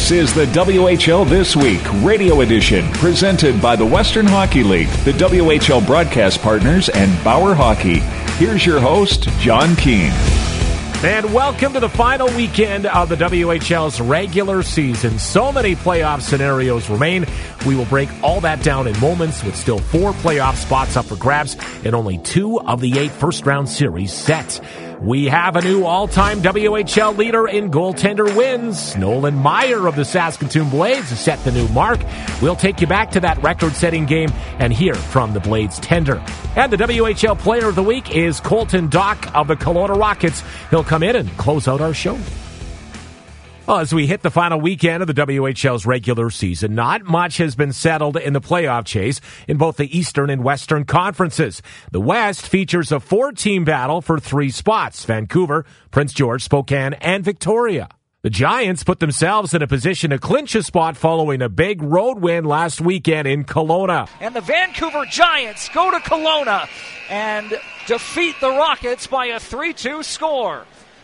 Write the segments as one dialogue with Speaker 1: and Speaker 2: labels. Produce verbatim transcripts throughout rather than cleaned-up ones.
Speaker 1: This is the W H L This Week Radio Edition, presented by the Western Hockey League, the W H L broadcast partners, and Bauer Hockey. Here's your host, John Keane.
Speaker 2: And welcome to the final weekend of the W H L's regular season. So many playoff scenarios remain. We will break all that down in moments, with still four playoff spots up for grabs and only two of the eight first-round series set. We have a new all-time W H L leader in goaltender wins. Nolan Maier of the Saskatoon Blades has set the new mark. We'll take you back to that record-setting game and hear from the Blades tender. And the W H L Player of the Week is Colton Dach of the Kelowna Rockets. He'll come in and close out our show. Well, as we hit the final weekend of the W H L's regular season, not much has been settled in the playoff chase in both the Eastern and Western conferences. The West features a four-team battle for three spots: Vancouver, Prince George, Spokane, and Victoria. The Giants put themselves in a position to clinch a spot following a big road win last weekend in Kelowna.
Speaker 3: And the Vancouver Giants go to Kelowna and defeat the Rockets by a three two score.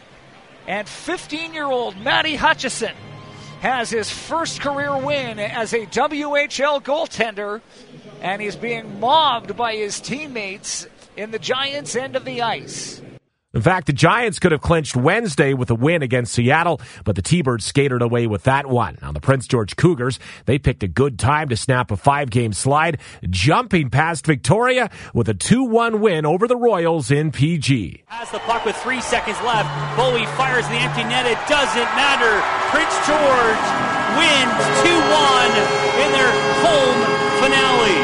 Speaker 3: And fifteen-year-old Matty Hutchison has his first career win as a W H L goaltender, and he's being mobbed by his teammates in the Giants' end of the ice.
Speaker 2: In fact, the Giants could have clinched Wednesday with a win against Seattle, but the T-Birds skated away with that one. On the Prince George Cougars, they picked a good time to snap a five-game slide, jumping past Victoria with a two one win over the Royals in P G.
Speaker 4: Has the puck with three seconds left. Bowie fires the empty net. It doesn't matter. Prince George wins two one in their home finale.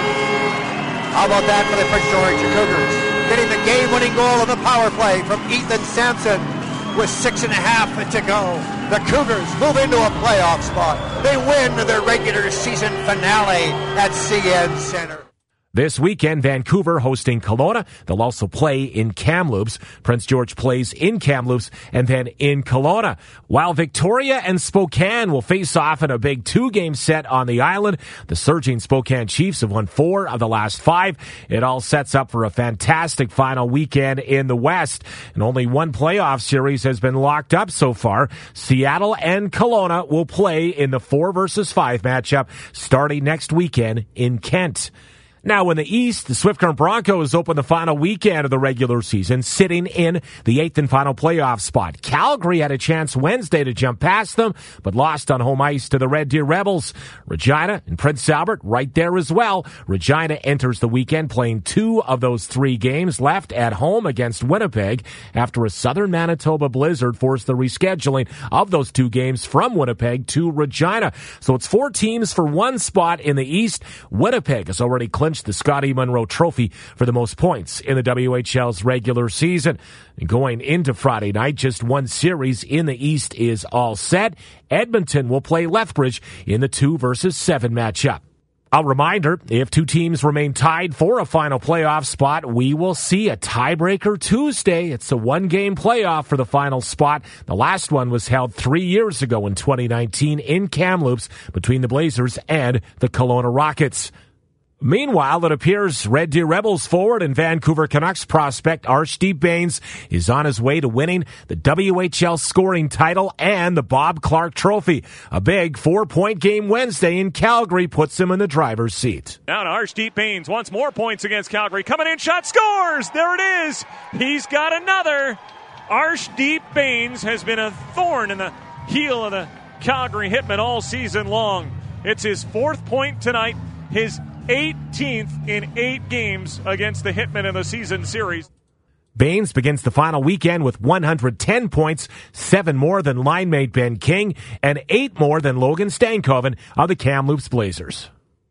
Speaker 5: How about that for the Prince George Cougars? Getting the game-winning goal on the power play from Ethan Sampson with six and a half to go. The Cougars move into a playoff spot. They win their regular season finale at C N Center.
Speaker 2: This weekend, Vancouver hosting Kelowna. They'll also play in Kamloops. Prince George plays in Kamloops and then in Kelowna. While Victoria and Spokane will face off in a big two-game set on the island, the surging Spokane Chiefs have won four of the last five. It all sets up for a fantastic final weekend in the West. And only one playoff series has been locked up so far. Seattle and Kelowna will play in the four versus five matchup starting next weekend in Kent. Now in the East, the Swift Current Broncos open the final weekend of the regular season, sitting in the eighth and final playoff spot. Calgary had a chance Wednesday to jump past them, but lost on home ice to the Red Deer Rebels. Regina and Prince Albert right there as well. Regina enters the weekend playing two of those three games left at home against Winnipeg after a southern Manitoba blizzard forced the rescheduling of those two games from Winnipeg to Regina. So it's four teams for one spot in the East. Winnipeg has already clinched the Scotty Munro Trophy for the most points in the W H L's regular season. And going into Friday night, just one series in the East is all set. Edmonton will play Lethbridge in the two versus seven matchup. A reminder, if two teams remain tied for a final playoff spot, we will see a tiebreaker Tuesday. It's a one-game playoff for the final spot. The last one was held three years ago in twenty nineteen in Kamloops between the Blazers and the Kelowna Rockets. Meanwhile, it appears Red Deer Rebels forward and Vancouver Canucks prospect Arshdeep Bains is on his way to winning the W H L scoring title and the Bob Clarke Trophy. A big four-point game Wednesday in Calgary puts him in the driver's seat.
Speaker 6: Now to Arshdeep Bains, wants more points against Calgary. Coming in, shot, scores! There it is! He's got another! Arshdeep Bains has been a thorn in the heel of the Calgary Hitmen all season long. It's his fourth point tonight, his eighteenth in eight games against the Hitmen in the season series.
Speaker 2: Bains begins the final weekend with one hundred ten points, seven more than linemate Ben King, and eight more than Logan Stankoven of the Kamloops Blazers.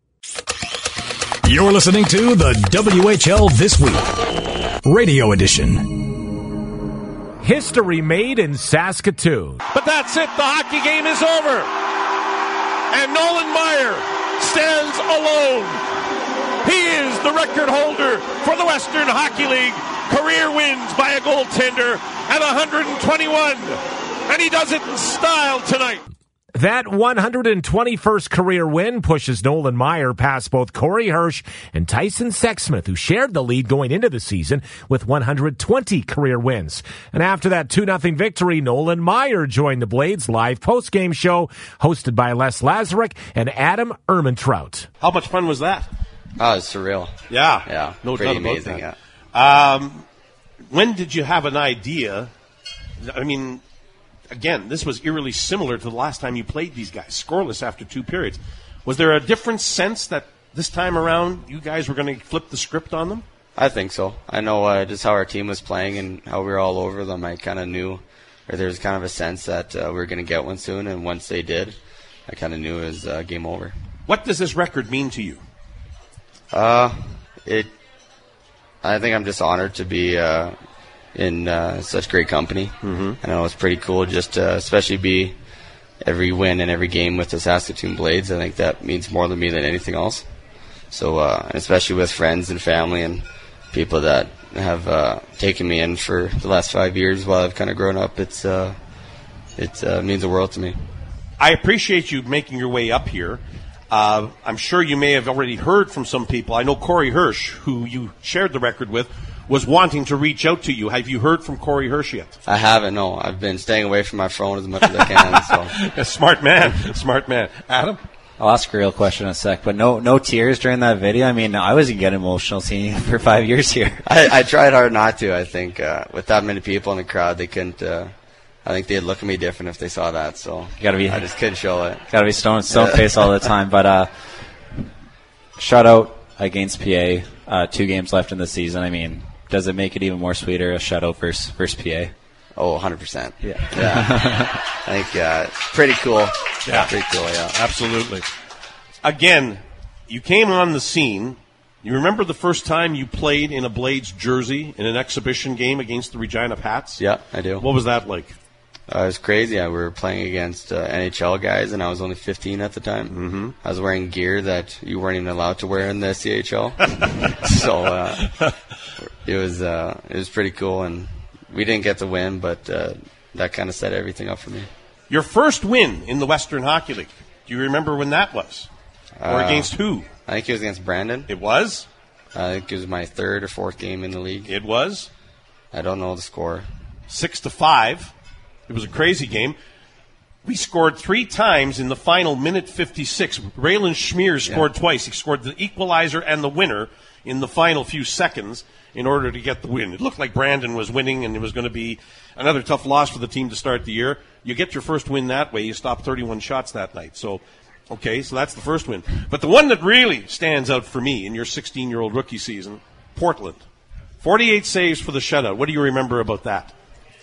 Speaker 7: You're listening to the W H L This Week Radio Edition.
Speaker 2: History made in Saskatoon.
Speaker 8: But that's it. The hockey game is over. And Nolan Maier stands alone. He is the record holder for the Western Hockey League. Career wins by a goaltender at one hundred twenty-one. And he does it in style tonight.
Speaker 2: That one hundred twenty-first career win pushes Nolan Meyer past both Corey Hirsch and Tyson Sexsmith, who shared the lead going into the season with one hundred twenty career wins. And after that two nothing victory, Nolan Meyer joined the Blades live postgame show hosted by Les Lazaruk and Adam Ermintrout.
Speaker 8: How much fun was that?
Speaker 9: Oh, it's surreal.
Speaker 8: Yeah.
Speaker 9: Yeah.
Speaker 8: No
Speaker 9: Pretty
Speaker 8: doubt about
Speaker 9: amazing,
Speaker 8: that.
Speaker 9: yeah.
Speaker 8: Um, when did you have an idea? I mean, again, this was eerily similar to the last time you played these guys, scoreless after two periods. Was there a different sense that this time around you guys were going to flip the script on them?
Speaker 9: I think so. I know uh, just how our team was playing and how we were all over them. I kind of knew, or there was kind of a sense that uh, we were going to get one soon, and once they did, I kind of knew it was uh, game over.
Speaker 8: What does this record mean to you?
Speaker 9: Uh, it. I think I'm just honored to be uh, in uh, such great company. Mm-hmm. I know it's pretty cool just to especially be every win and every game with the Saskatoon Blades. I think that means more to me than anything else. So, uh, and especially with friends and family and people that have uh, taken me in for the last five years while I've kind of grown up, it's uh, it uh, means the world to me.
Speaker 8: I appreciate you making your way up here. Uh, I'm sure you may have already heard from some people. I know Corey Hirsch, who you shared the record with, was wanting to reach out to you. Have you heard from Corey Hirsch yet?
Speaker 9: I haven't, no. I've been staying away from my phone as much as I can. So.
Speaker 8: A smart man, smart man. Adam?
Speaker 10: I'll ask a real question in a sec, but no no tears during that video? I mean, I wasn't getting emotional seeing you for five years here.
Speaker 9: I, I tried hard not to. I think uh, with that many people in the crowd, they couldn't... Uh, I think they'd look at me different if they saw that, so
Speaker 10: you gotta be,
Speaker 9: I just couldn't show it.
Speaker 10: Got to be stone stone face all the time. But uh, shutout against P A, uh, two games left in the season. I mean, does it make it even more sweeter, a shutout versus, versus P A?
Speaker 9: Oh, one hundred percent.
Speaker 10: Yeah.
Speaker 9: yeah. I think uh, it's pretty cool.
Speaker 8: Yeah.
Speaker 9: Pretty cool, yeah.
Speaker 8: Absolutely. Again, you came on the scene. You remember the first time you played in a Blades jersey in an exhibition game against the Regina Pats?
Speaker 9: Yeah, I do.
Speaker 8: What was that like?
Speaker 9: Uh, it was crazy. I, we were playing against uh, N H L guys, and I was only fifteen at the time.
Speaker 8: Mm-hmm.
Speaker 9: I was wearing gear that you weren't even allowed to wear in the C H L. so uh, it was uh, it was pretty cool, and we didn't get the win, but uh, that kind of set everything up for me.
Speaker 8: Your first win in the Western Hockey League. Do you remember when that was? Or
Speaker 9: Uh,
Speaker 8: against who?
Speaker 9: I think it was against Brandon.
Speaker 8: It was?
Speaker 9: I think it was my third or fourth game in the league.
Speaker 8: It was?
Speaker 9: I don't know the score.
Speaker 8: Six to five. It was a crazy game. We scored three times in the final minute fifty-six. Raylan Schmier scored yeah. twice. He scored the equalizer and the winner in the final few seconds in order to get the win. It looked like Brandon was winning, and it was going to be another tough loss for the team to start the year. You get your first win that way. You stop thirty-one shots that night. So, okay, so that's the first win. But the one that really stands out for me in your sixteen-year-old rookie season, Portland. forty-eight saves for the shutout. What do you remember about that?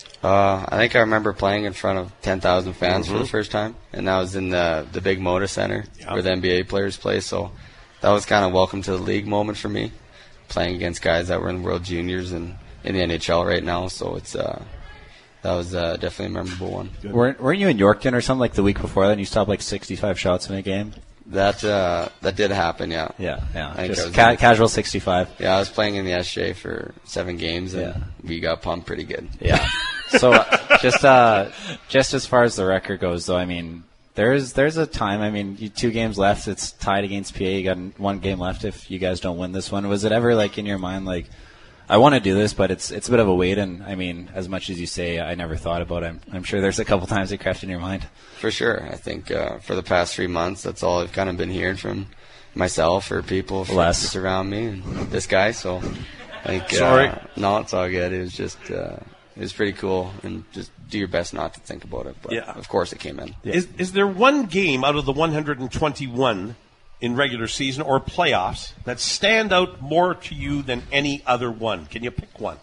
Speaker 9: Uh, I think I remember playing in front of ten thousand fans
Speaker 8: mm-hmm.
Speaker 9: for the first time, and that was in the the big Moda Center
Speaker 8: yeah.
Speaker 9: where the N B A players play. So that was kind of welcome to the league moment for me, playing against guys that were in World Juniors and in the N H L right now. So it's uh, that was uh, definitely a memorable one.
Speaker 10: Weren't, weren't you in Yorkton or something like the week before that, and you stopped like sixty-five shots in a game?
Speaker 9: That uh, that did happen, yeah.
Speaker 10: Yeah, yeah.
Speaker 9: I think
Speaker 10: Just
Speaker 9: I was
Speaker 10: ca-
Speaker 9: in,
Speaker 10: casual sixty-five.
Speaker 9: Yeah, I was playing in the S J for seven games, and
Speaker 10: yeah.
Speaker 9: we got pumped pretty good.
Speaker 10: Yeah. So uh, just uh, just as far as the record goes, though, I mean, there's there's a time. I mean, you, two games left. It's tied against P A. You got one game left if you guys don't win this one. Was it ever like in your mind like, I want to do this, but it's it's a bit of a wait? And I mean, as much as you say, I never thought about it. I'm, I'm sure there's a couple times it crept in your mind.
Speaker 9: For sure. I think uh, for the past three months, that's all I've kind of been hearing from myself or people
Speaker 10: Less.
Speaker 9: around me and this guy. So, I think,
Speaker 8: Sorry.
Speaker 9: Uh, no, it's all good. It was just, uh, it was pretty cool, and just do your best not to think about it. But
Speaker 8: yeah.
Speaker 9: of course, it came in.
Speaker 8: Yeah. Is is there one game out of the one hundred twenty-one in regular season or playoffs that stand out more to you than any other one? Can you pick one?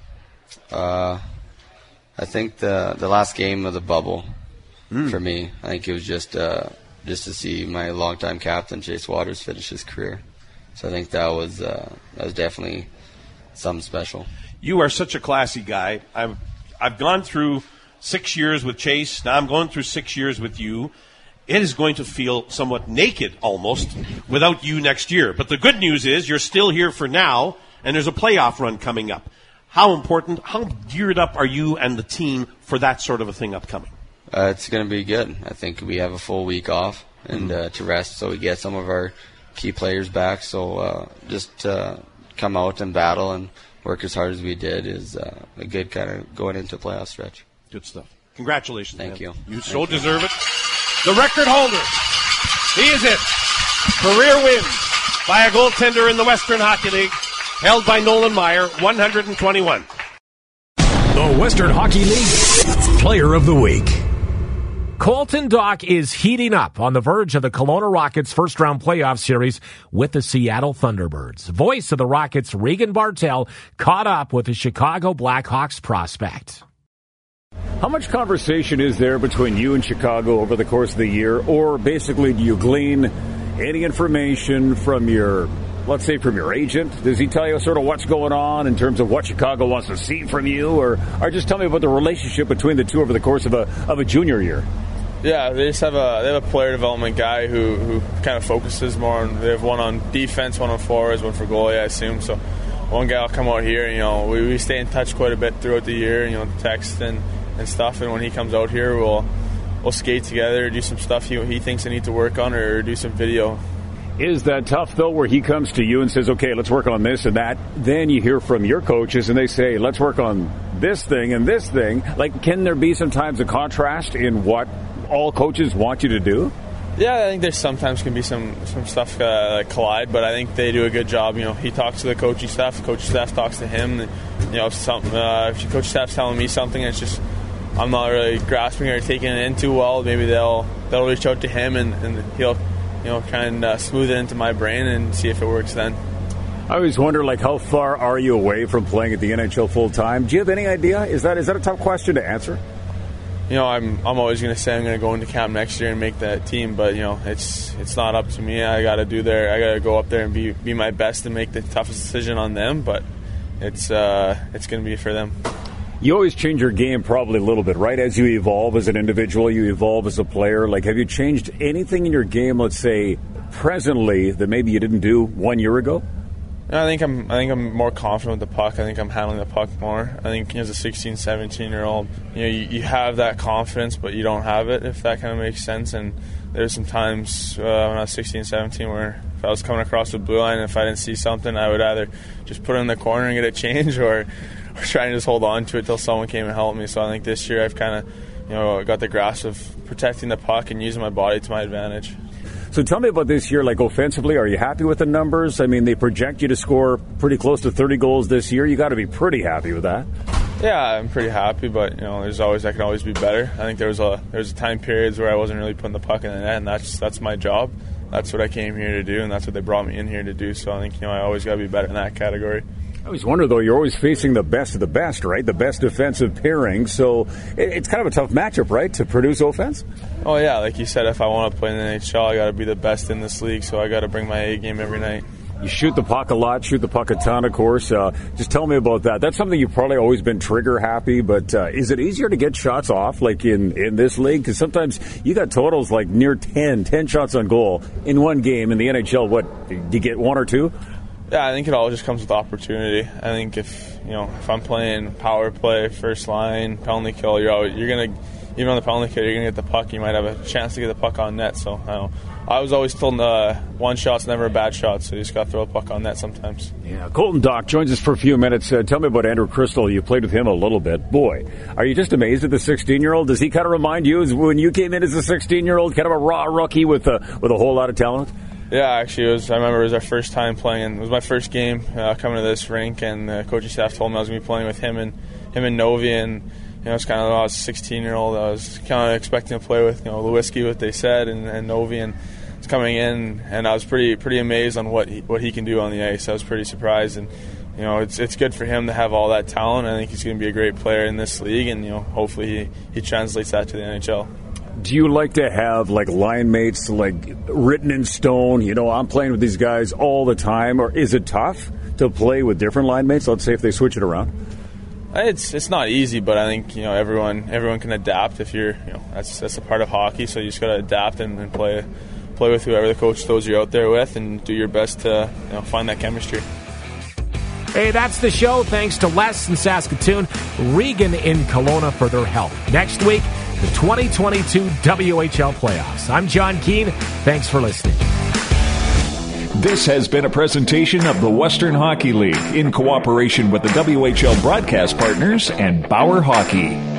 Speaker 9: Uh, I think the the last game of the bubble
Speaker 8: mm.
Speaker 9: for me. I think it was just uh, just to see my longtime captain Chase Waters finish his career. So I think that was uh, that was definitely something special.
Speaker 8: You are such a classy guy. I've I've gone through six years with Chase. Now I'm going through six years with you. It is going to feel somewhat naked almost without you next year. But the good news is you're still here for now, and there's a playoff run coming up. How important, how geared up are you and the team for that sort of a thing upcoming?
Speaker 9: Uh, it's going to be good. I think we have a full week off and uh, to rest, so we get some of our key players back. So uh, just uh, come out and battle and work as hard as we did is uh, a good kind of going into playoff stretch.
Speaker 8: Good stuff. Congratulations.
Speaker 9: Thank
Speaker 8: man.
Speaker 9: you.
Speaker 8: You
Speaker 9: Thank
Speaker 8: so
Speaker 9: you.
Speaker 8: deserve it. The record holder. He is it. Career wins by a goaltender in the Western Hockey League, held by Nolan Meyer, one hundred twenty-one.
Speaker 7: The Western Hockey League Player of the Week.
Speaker 2: Colton Dach is heating up on the verge of the Kelowna Rockets' first-round playoff series with the Seattle Thunderbirds. Voice of the Rockets, Regan Bartel, caught up with the Chicago Blackhawks prospect.
Speaker 11: How much conversation is there between you and Chicago over the course of the year, or basically do you glean any information from your, let's say, from your agent? Does he tell you sort of what's going on in terms of what Chicago wants to see from you, or, or just tell me about the relationship between the two over the course of a of a junior year?
Speaker 12: Yeah, they just have a they have a player development guy who, who kind of focuses more on. They have one on defense, one on forwards, one for goalie, I assume. So one guy will come out here. You know, we, we stay in touch quite a bit throughout the year. You know, text and, and stuff. And when he comes out here, we'll we'll skate together, do some stuff he he thinks I need to work on, or do some video.
Speaker 11: Is that tough, though, where he comes to you and says, okay, let's work on this and that? Then you hear from your coaches and they say, let's work on this thing and this thing. Like, can there be sometimes a contrast in what all coaches want you to do?
Speaker 12: Yeah, I think there sometimes can be some, some stuff uh, like collide, but I think they do a good job. You know, he talks to the coaching staff, the coaching staff talks to him. And, you know, if, some, uh, if the coaching staff's telling me something, it's just I'm not really grasping or taking it in too well. Maybe they'll they'll reach out to him and, and he'll you know kind of uh, smooth it into my brain and see if it works then.
Speaker 11: I always wonder, like, how far are you away from playing at the N H L full time? Do you have any idea? Is that is that a tough question to answer?
Speaker 12: You know, I'm I'm always going to say I'm going to go into camp next year and make that team, but you know, it's it's not up to me. I got to do there. I got to go up there and be be my best and make the toughest decision on them. But it's uh, it's going to be for them.
Speaker 11: You always change your game probably a little bit, right? As you evolve as an individual, you evolve as a player. Like, have you changed anything in your game, let's say, presently, that maybe you didn't do one year ago?
Speaker 12: I think I'm I think I'm more confident with the puck. I think I'm handling the puck more. I think as a sixteen, seventeen-year-old, you know, you, you have that confidence, but you don't have it, if that kind of makes sense. And there's some times uh, when I was sixteen, seventeen where if I was coming across the blue line and if I didn't see something, I would either just put it in the corner and get a change or, or try and just hold on to it till someone came and helped me. So I think this year I've kind of you know, got the grasp of protecting the puck and using my body to my advantage.
Speaker 11: So tell me about this year, like offensively, are you happy with the numbers? I mean, they project you to score pretty close to thirty goals this year. You got to be pretty happy with that.
Speaker 12: Yeah, I'm pretty happy, but you know, there's always I can always be better. I think there was a there was a time periods where I wasn't really putting the puck in the net, and that's that's my job. That's what I came here to do, and that's what they brought me in here to do. So I think you know I always got to be better in that category.
Speaker 11: I always wonder, though, you're always facing the best of the best, right? The best defensive pairing. So it's kind of a tough matchup, right, to produce offense?
Speaker 12: Oh, yeah. Like you said, if I want to play in the N H L, I got to be the best in this league, so I got to bring my A game every night.
Speaker 11: You shoot the puck a lot, shoot the puck a ton, of course. Uh, just tell me about that. That's something you've probably always been trigger happy, but uh, is it easier to get shots off, like in, in this league? Because sometimes you got totals like near ten, ten shots on goal in one game. In the N H L, what, do you get one or two?
Speaker 12: Yeah, I think it all just comes with opportunity. I think if you know if I'm playing power play, first line, penalty kill, you're always, you're gonna even on the penalty kill, you're gonna get the puck. You might have a chance to get the puck on net. So I, don't know. I was always told uh, one shot's never a bad shot, so you just got to throw a puck on net sometimes.
Speaker 11: Yeah, Colton Dach joins us for a few minutes. Uh, tell me about Andrew Crystal. You played with him a little bit. Boy, are you just amazed at the sixteen-year-old? Does he kind of remind you as when you came in as a sixteen-year-old, kind of a raw rookie with a with a whole lot of talent?
Speaker 12: Yeah, actually, it was. I remember it was our first time playing, and it was my first game uh, coming to this rink, and the coaching staff told me I was going to be playing with him and him and Novi, and you know, it's kind of I was a sixteen-year-old. I was kind of expecting to play with you know Lewinsky, what they said, and, and Novi, and it's coming in, and I was pretty pretty amazed on what he, what he can do on the ice. I was pretty surprised, and you know, it's it's good for him to have all that talent. I think he's going to be a great player in this league, and you know, hopefully he, he translates that to the N H L.
Speaker 11: Do you like to have, like, line mates, like, written in stone, you know, I'm playing with these guys all the time, or is it tough to play with different line mates, let's say, if they switch it around?
Speaker 12: It's it's not easy, but I think, you know, everyone everyone can adapt if you're, you know, that's that's a part of hockey, so you just got to adapt and, and play play with whoever the coach throws you out there with and do your best to, you know, find that chemistry.
Speaker 2: Hey, that's the show. Thanks to Les in Saskatoon, Regan in Kelowna for their help. Next week, the twenty twenty-two W H L playoffs. I'm John Keane. Thanks for listening.
Speaker 1: This has been a presentation of the Western Hockey League in cooperation with the W H L broadcast partners and Bauer Hockey.